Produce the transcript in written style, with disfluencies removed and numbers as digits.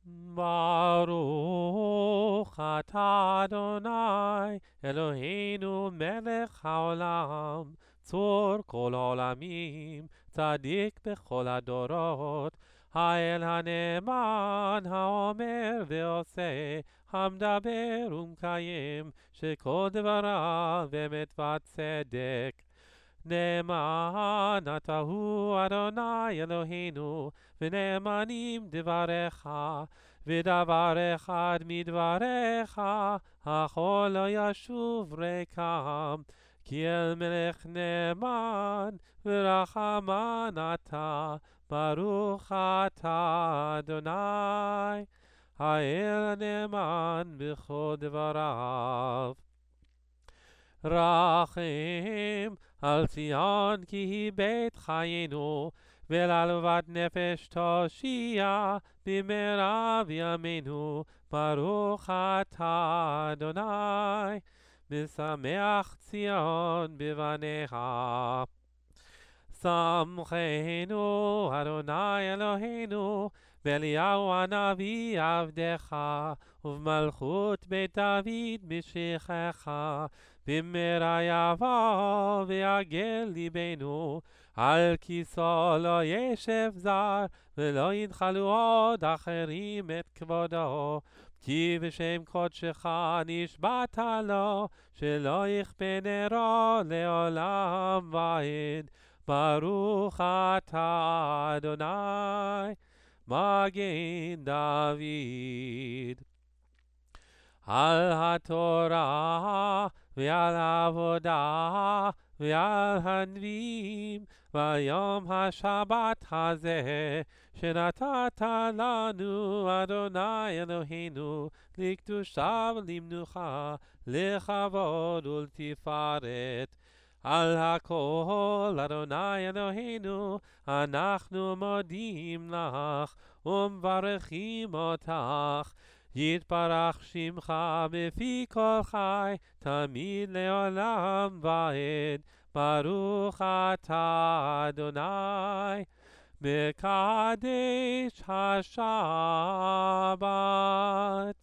ברוך אתה אדוני אלוהינו מלך העולם, צור כל העולמים, צדיק בכל הדורות, האל הנאמן האומר ועושה, המדבר ומקיים, שכל דבריו אמת וצדק. נאמן אתה הוא אדוני אלוהינו, ונאמנים דבריך, ודבר אחד מדבריך, הכל לא ישוב ריקם, כי אל מלך נאמן ורחמן אתה, ברוך אתה אדוני, האל הנאמן בכל דבריו. רחם על ציון כי היא בית חיינו, ולעלוות נפש תושיע במהרה בימינו, ברוך אתה אדוני, משמח ציון בבניה. שמחנו אדוני אלוהינו באליהו הנביא עבדך, ובמלכות בית דוד משיחך, במהרה יבוא ויגל ליבנו, על כיסו לא ישב זר, ולא ינחלו עוד אחרים את כבודו, כי בשם קודשך נשבעת לו, שלא יכפה נרו לעולם ועד. ברוך אתה אדוני מגן דוד. על התורה ועל העבודה ועל הנביאים ויום השבת הזה שנתת לנו אדוני אלוהינו, לקדושה ולמנוחה, לכבוד ולתפארת. על הכל אדוני אלוהינו אנחנו מודים לך ומברכים אותך, יתברך שמך בפי כל חי תמיד לעולם ועד. ברוך אתה אדוני מקדש השבת.